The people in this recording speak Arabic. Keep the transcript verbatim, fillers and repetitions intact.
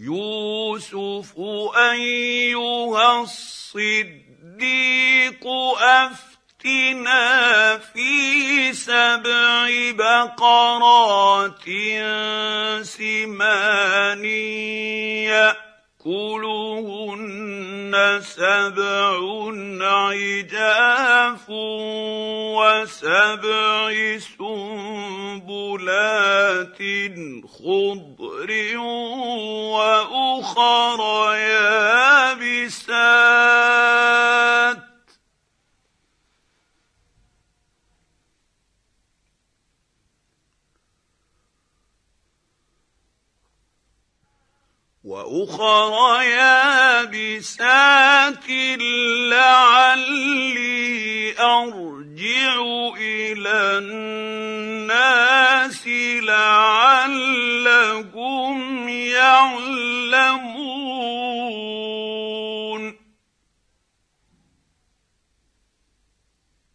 يوسف أيها الصديق أفتنا في سبع بقرات سمان يأكلهن سبع عجاف وسبع سنبلات خضر وأخر يابسات وأخر يابسات لعلي أرجع إلى الناس لعلهم يعلمون